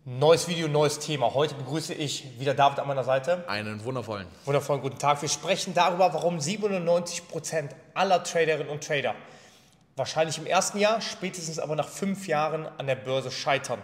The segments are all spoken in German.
Neues Video, neues Thema. Heute begrüße ich wieder David an meiner Seite. Einen wundervollen Guten Tag. Wir sprechen darüber, warum 97% aller Traderinnen und Trader wahrscheinlich im ersten Jahr, spätestens aber nach 5 Jahren an der Börse scheitern.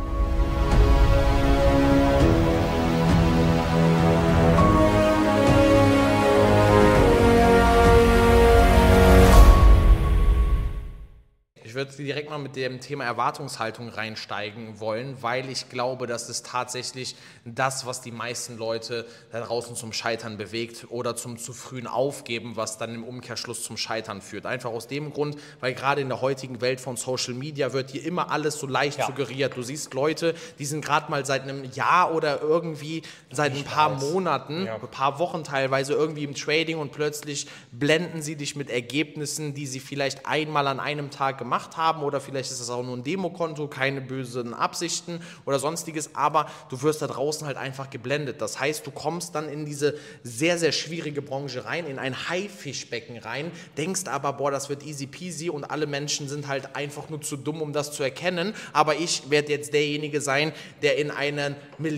Ich würde direkt mal mit dem Thema Erwartungshaltung reinsteigen wollen, weil ich glaube, das ist tatsächlich das, was die meisten Leute da draußen zum Scheitern bewegt oder zum zu frühen Aufgeben, was dann im Umkehrschluss zum Scheitern führt. Einfach aus dem Grund, weil gerade in der heutigen Welt von Social Media wird dir immer alles so leicht suggeriert. Du siehst Leute, die sind gerade mal seit einem Jahr oder irgendwie seit ein paar Monaten, ein paar Wochen teilweise irgendwie im Trading und plötzlich blenden sie dich mit Ergebnissen, die sie vielleicht einmal an einem Tag gemacht haben oder vielleicht ist es auch nur ein Demokonto, keine bösen Absichten oder sonstiges, aber du wirst da draußen halt einfach geblendet. Das heißt, du kommst dann in diese sehr, sehr schwierige Branche rein, in ein Haifischbecken rein, denkst aber, boah, das wird easy peasy und alle Menschen sind halt einfach nur zu dumm, um das zu erkennen, aber ich werde jetzt derjenige sein, der in eine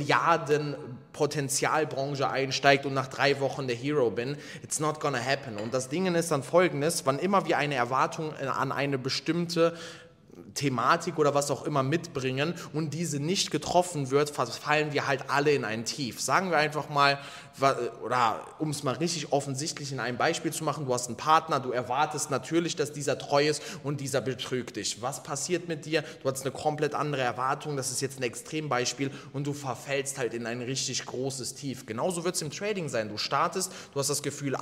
Milliarden-Potenzialbranche einsteigt und nach 3 Wochen der Hero bin. It's not gonna happen. Und das Ding ist dann folgendes, wann immer wir eine Erwartung an eine bestimmte Thematik oder was auch immer mitbringen und diese nicht getroffen wird, fallen wir halt alle in ein Tief. Sagen wir einfach mal, oder um es mal richtig offensichtlich in einem Beispiel zu machen, du hast einen Partner, du erwartest natürlich, dass dieser treu ist und dieser betrügt dich. Was passiert mit dir? Du hast eine komplett andere Erwartung, das ist jetzt ein Extrembeispiel und du verfällst halt in ein richtig großes Tief. Genauso wird es im Trading sein. Du startest, du hast das Gefühl,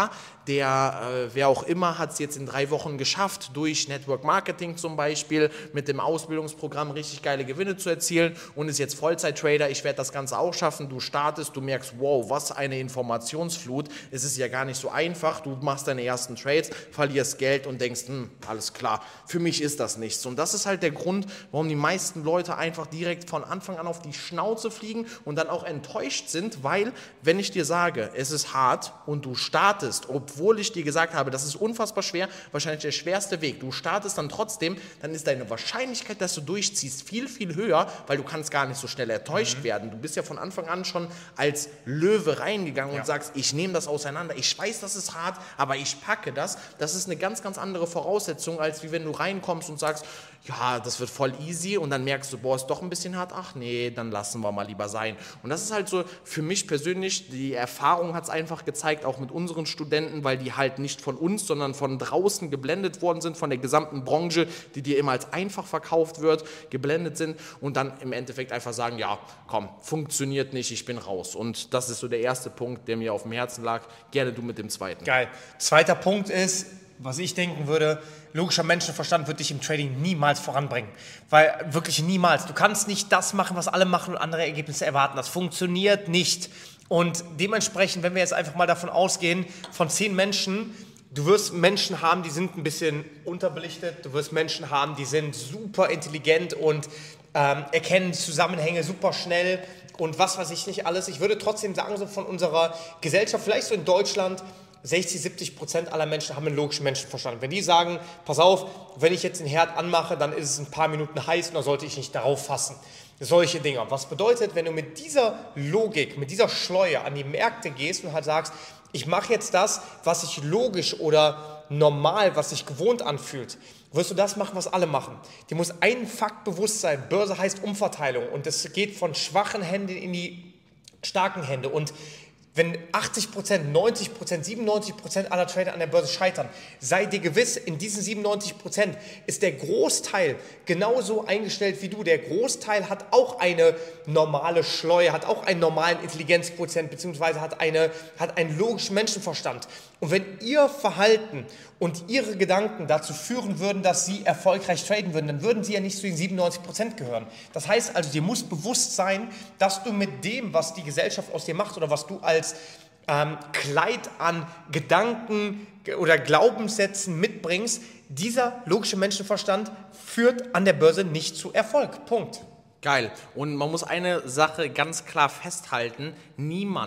wer auch immer hat es jetzt in 3 Wochen geschafft, durch Network Marketing zum Beispiel, mit dem Ausbildungsprogramm richtig geile Gewinne zu erzielen und ist jetzt Vollzeit-Trader, ich werde das Ganze auch schaffen. Du startest, du merkst, wow, was eine Informationsflut, es ist ja gar nicht so einfach, du machst deine ersten Trades, verlierst Geld und denkst, alles klar, für mich ist das nichts. Und das ist halt der Grund, warum die meisten Leute einfach direkt von Anfang an auf die Schnauze fliegen und dann auch enttäuscht sind, weil, wenn ich dir sage, es ist hart und du startest, obwohl ich dir gesagt habe, das ist unfassbar schwer, wahrscheinlich der schwerste Weg, du startest dann trotzdem, dann ist deine Wahrscheinlichkeit, dass du durchziehst, viel, viel höher, weil du kannst gar nicht so schnell enttäuscht werden. Du bist ja von Anfang an schon als Löwe reingegangen und sagst, ich nehme das auseinander, ich weiß, das ist hart, aber ich packe das. Das ist eine ganz, ganz andere Voraussetzung, als wie wenn du reinkommst und sagst, ja, das wird voll easy und dann merkst du, boah, ist doch ein bisschen hart, ach nee, dann lassen wir mal lieber sein. Und das ist halt so, für mich persönlich, die Erfahrung hat es einfach gezeigt, auch mit unseren Studenten, weil die halt nicht von uns, sondern von draußen geblendet worden sind, von der gesamten Branche, die dir immer als einfach verkauft wird, geblendet sind und dann im Endeffekt einfach sagen, ja, komm, funktioniert nicht, ich bin raus. Und das ist so der erste Punkt, der mir auf dem Herzen lag. Gerne du mit dem zweiten. Geil. Zweiter Punkt ist, was ich denken würde, logischer Menschenverstand wird dich im Trading niemals voranbringen. Weil wirklich niemals. Du kannst nicht das machen, was alle machen und andere Ergebnisse erwarten. Das funktioniert nicht. Und dementsprechend, wenn wir jetzt einfach mal davon ausgehen, von 10 Menschen, du wirst Menschen haben, die sind ein bisschen unterbelichtet. Du wirst Menschen haben, die sind super intelligent und erkennen Zusammenhänge super schnell und was weiß ich nicht alles. Ich würde trotzdem sagen, so von unserer Gesellschaft, vielleicht so in Deutschland, 60-70% aller Menschen haben einen logischen Menschenverstand. Wenn die sagen, pass auf, wenn ich jetzt den Herd anmache, dann ist es ein paar Minuten heiß und dann sollte ich nicht darauf fassen. Solche Dinge. Was bedeutet, wenn du mit dieser Logik, mit dieser Schleue an die Märkte gehst und halt sagst, ich mache jetzt das, was sich logisch oder normal, was sich gewohnt anfühlt, wirst du das machen, was alle machen. Dir muss ein Fakt bewusst sein. Börse heißt Umverteilung und das geht von schwachen Händen in die starken Hände. Und wenn 80%, 90%, 97% aller Trader an der Börse scheitern, sei dir gewiss, in diesen 97% ist der Großteil genauso eingestellt wie du. Der Großteil hat auch eine normale Schleue, hat auch einen normalen Intelligenzquotient, beziehungsweise hat einen logischen Menschenverstand. Und wenn ihr Verhalten und ihre Gedanken dazu führen würden, dass sie erfolgreich traden würden, dann würden sie ja nicht zu den 97% gehören. Das heißt also, dir muss bewusst sein, dass du mit dem, was die Gesellschaft aus dir macht oder was du als Kleid an Gedanken oder Glaubenssätzen mitbringst, dieser logische Menschenverstand führt an der Börse nicht zu Erfolg. Punkt. Geil. Und man muss eine Sache ganz klar festhalten, niemand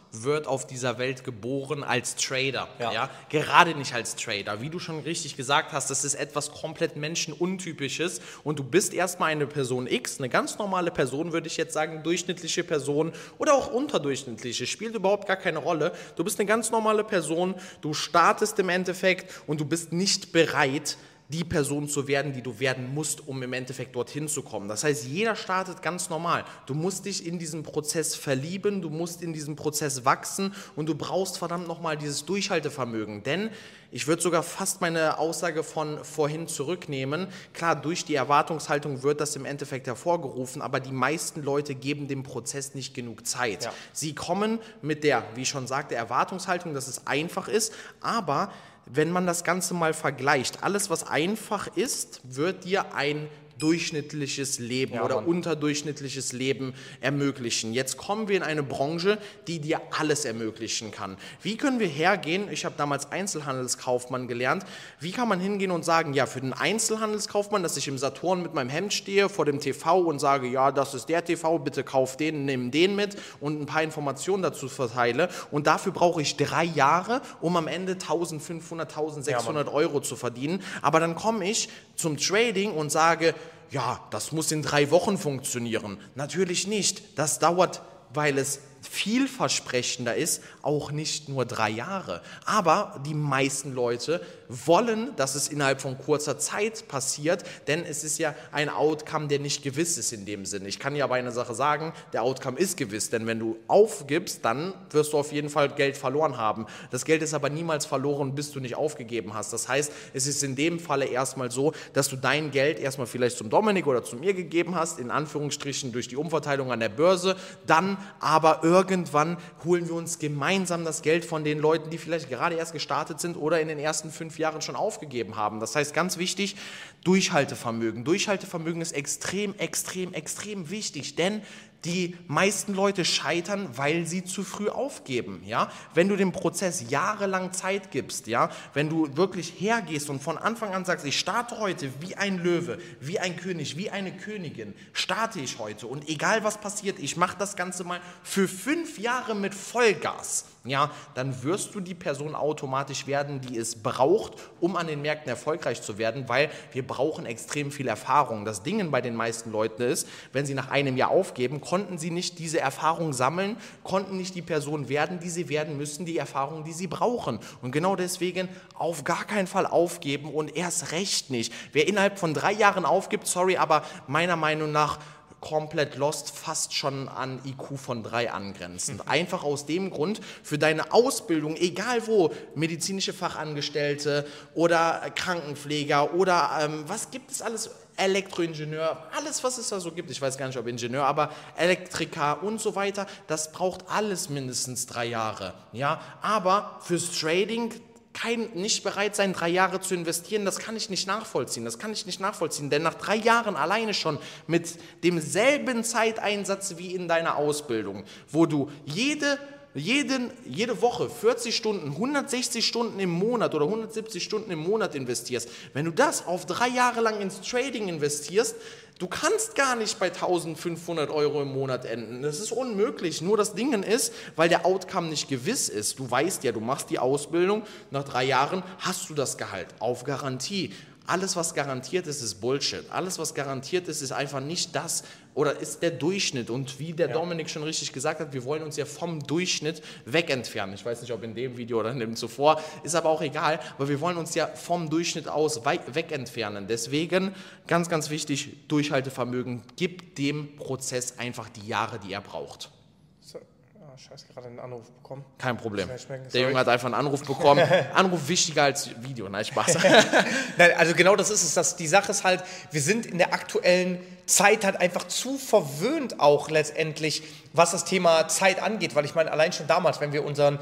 wird auf dieser Welt geboren als Trader. Ja. Gerade nicht als Trader. Wie du schon richtig gesagt hast, das ist etwas komplett menschenuntypisches und du bist erstmal eine Person X, eine ganz normale Person, würde ich jetzt sagen, durchschnittliche Person oder auch unterdurchschnittliche, spielt überhaupt gar keine Rolle. Du bist eine ganz normale Person, du startest im Endeffekt und du bist nicht bereit, die Person zu werden, die du werden musst, um im Endeffekt dorthin zu kommen. Das heißt, jeder startet ganz normal. Du musst dich in diesen Prozess verlieben, du musst in diesem Prozess wachsen und du brauchst verdammt nochmal dieses Durchhaltevermögen. Denn ich würde sogar fast meine Aussage von vorhin zurücknehmen. Klar, durch die Erwartungshaltung wird das im Endeffekt hervorgerufen, aber die meisten Leute geben dem Prozess nicht genug Zeit. Ja. Sie kommen mit der, wie ich schon sagte, Erwartungshaltung, dass es einfach ist, aber wenn man das Ganze mal vergleicht, alles, was einfach ist, wird dir ein durchschnittliches Leben oder unterdurchschnittliches Leben ermöglichen. Jetzt kommen wir in eine Branche, die dir alles ermöglichen kann. Wie können wir hergehen? Ich habe damals Einzelhandelskaufmann gelernt. Wie kann man hingehen und sagen, ja, für den Einzelhandelskaufmann, dass ich im Saturn mit meinem Hemd stehe vor dem TV und sage, ja, das ist der TV, bitte kauf den, nimm den mit und ein paar Informationen dazu verteile und dafür brauche ich 3 Jahre, um am Ende 1.500, 1.600 Euro zu verdienen. Aber dann komme ich zum Trading und sage, ja, das muss in 3 Wochen funktionieren. Natürlich nicht. Das dauert, weil es vielversprechender ist, auch nicht nur 3 Jahre. Aber die meisten Leute wollen, dass es innerhalb von kurzer Zeit passiert, denn es ist ja ein Outcome, der nicht gewiss ist in dem Sinne. Ich kann dir aber eine Sache sagen, der Outcome ist gewiss, denn wenn du aufgibst, dann wirst du auf jeden Fall Geld verloren haben. Das Geld ist aber niemals verloren, bis du nicht aufgegeben hast. Das heißt, es ist in dem Falle erstmal so, dass du dein Geld erstmal vielleicht zum Dominik oder zu mir gegeben hast, in Anführungsstrichen durch die Umverteilung an der Börse, dann aber irgendwann holen wir uns gemeinsam das Geld von den Leuten, die vielleicht gerade erst gestartet sind oder in den ersten 5 Jahren schon aufgegeben haben. Das heißt, ganz wichtig, Durchhaltevermögen. Durchhaltevermögen ist extrem, extrem, extrem wichtig, denn die meisten Leute scheitern, weil sie zu früh aufgeben. Ja? Wenn du dem Prozess jahrelang Zeit gibst, ja? Wenn du wirklich hergehst und von Anfang an sagst, ich starte heute wie ein Löwe, wie ein König, wie eine Königin, starte ich heute und egal was passiert, ich mache das Ganze mal für 5 Jahre mit Vollgas. Ja, dann wirst du die Person automatisch werden, die es braucht, um an den Märkten erfolgreich zu werden, weil wir brauchen extrem viel Erfahrung. Das Ding bei den meisten Leuten ist, wenn sie nach einem Jahr aufgeben, konnten sie nicht diese Erfahrung sammeln, konnten nicht die Person werden, die sie werden müssen, die Erfahrung, die sie brauchen. Und genau deswegen auf gar keinen Fall aufgeben und erst recht nicht. Wer innerhalb von 3 Jahren aufgibt, sorry, aber meiner Meinung nach komplett lost, fast schon an IQ von 3 angrenzend. Einfach aus dem Grund, für deine Ausbildung, egal wo, medizinische Fachangestellte oder Krankenpfleger oder was gibt es alles, Elektroingenieur, alles was es da so gibt, ich weiß gar nicht, ob Ingenieur, aber Elektriker und so weiter, das braucht alles mindestens 3 Jahre. Ja? Aber fürs Trading nicht bereit sein, 3 Jahre zu investieren, das kann ich nicht nachvollziehen. Denn nach 3 Jahren alleine schon mit demselben Zeiteinsatz wie in deiner Ausbildung, wo du jede Woche 40 Stunden, 160 Stunden im Monat oder 170 Stunden im Monat investierst, wenn du das auf 3 Jahre lang ins Trading investierst, du kannst gar nicht bei 1.500 Euro im Monat enden. Das ist unmöglich. Nur das Ding ist, weil der Outcome nicht gewiss ist. Du weißt ja, du machst die Ausbildung, nach 3 Jahren hast du das Gehalt auf Garantie. Alles, was garantiert ist, ist Bullshit. Alles, was garantiert ist, ist einfach nicht das oder ist der Durchschnitt. Und wie der Dominik schon richtig gesagt hat, wir wollen uns ja vom Durchschnitt wegentfernen. Ich weiß nicht, ob in dem Video oder in dem zuvor, ist aber auch egal. Aber wir wollen uns ja vom Durchschnitt aus wegentfernen. Deswegen, ganz, ganz wichtig, Durchhaltevermögen. Gib dem Prozess einfach die Jahre, die er braucht. Scheiße, gerade einen Anruf bekommen. Kein Problem. Der Junge hat einfach einen Anruf bekommen. Anruf wichtiger als Video. Nein, Spaß. Nein, also genau das ist es. Die Sache ist halt, wir sind in der aktuellen Zeit halt einfach zu verwöhnt auch letztendlich, was das Thema Zeit angeht. Weil ich meine, allein schon damals, wenn wir unser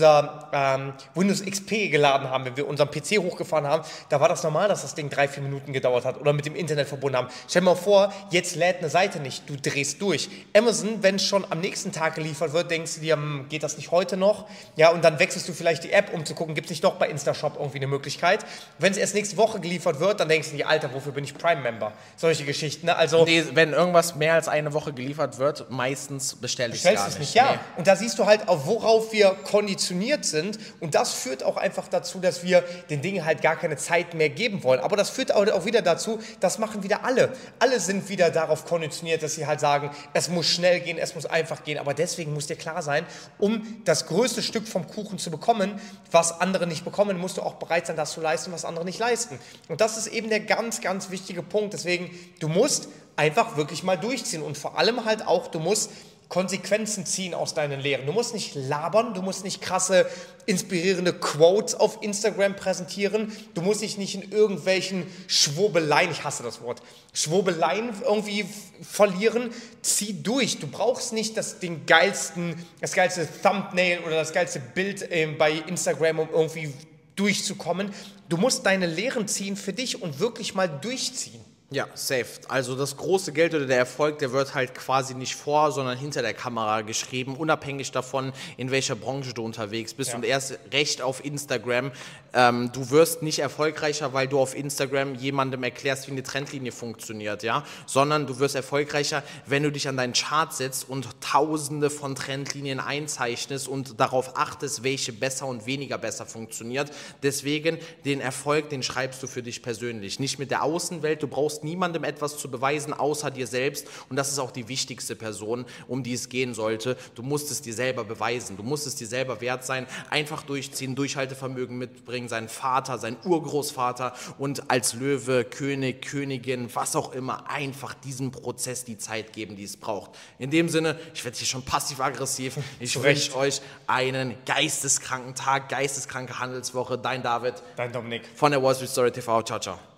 Windows XP geladen haben, wenn wir unseren PC hochgefahren haben, da war das normal, dass das Ding 3-4 Minuten gedauert hat oder mit dem Internet verbunden haben. Stell dir mal vor, jetzt lädt eine Seite nicht, du drehst durch. Amazon, wenn es schon am nächsten Tag geliefert wird, denkst du dir, geht das nicht heute noch? Ja, und dann wechselst du vielleicht die App, um zu gucken, gibt es nicht doch bei Instashop irgendwie eine Möglichkeit. Wenn es erst nächste Woche geliefert wird, dann denkst du dir, Alter, wofür bin ich Prime-Member? Solche Geschichten, ne? Also wenn irgendwas mehr als eine Woche geliefert wird, meistens bestelle ich es gar nicht. Ja. Nee. Und da siehst du halt auch, worauf wir konditioniert sind. Und das führt auch einfach dazu, dass wir den Dingen halt gar keine Zeit mehr geben wollen. Aber das führt auch wieder dazu, das machen wieder alle. Alle sind wieder darauf konditioniert, dass sie halt sagen, es muss schnell gehen, es muss einfach gehen. Aber deswegen muss dir klar sein, um das größte Stück vom Kuchen zu bekommen, was andere nicht bekommen, musst du auch bereit sein, das zu leisten, was andere nicht leisten. Und das ist eben der ganz, ganz wichtige Punkt. Deswegen, du musst einfach wirklich mal durchziehen. Und vor allem halt auch, du musst Konsequenzen ziehen aus deinen Lehren. Du musst nicht labern, du musst nicht krasse, inspirierende Quotes auf Instagram präsentieren, du musst dich nicht in irgendwelchen Schwurbeleien, ich hasse das Wort, Schwurbeleien irgendwie verlieren. Zieh durch. Du brauchst nicht das geilste Thumbnail oder das geilste Bild bei Instagram, um irgendwie durchzukommen. Du musst deine Lehren ziehen für dich und wirklich mal durchziehen. Ja, safe. Also das große Geld oder der Erfolg, der wird halt quasi nicht vor, sondern hinter der Kamera geschrieben, unabhängig davon, in welcher Branche du unterwegs bist. Ja. Und erst recht auf Instagram. Du wirst nicht erfolgreicher, weil du auf Instagram jemandem erklärst, wie eine Trendlinie funktioniert, ja, sondern du wirst erfolgreicher, wenn du dich an deinen Chart setzt und tausende von Trendlinien einzeichnest und darauf achtest, welche besser und weniger besser funktioniert. Deswegen, den Erfolg, den schreibst du für dich persönlich, nicht mit der Außenwelt. Du brauchst niemandem etwas zu beweisen, außer dir selbst. Und das ist auch die wichtigste Person, um die es gehen sollte. Du musst es dir selber beweisen. Du musst es dir selber wert sein. Einfach durchziehen, Durchhaltevermögen mitbringen, seinen Vater, seinen Urgroßvater und als Löwe, König, Königin, was auch immer, einfach diesem Prozess die Zeit geben, die es braucht. In dem Sinne, ich werde hier schon passiv-aggressiv. Ich wünsche euch einen geisteskranken Tag, geisteskranke Handelswoche. Dein David. Dein Dominik. Von der Wall Street Story TV. Ciao, ciao.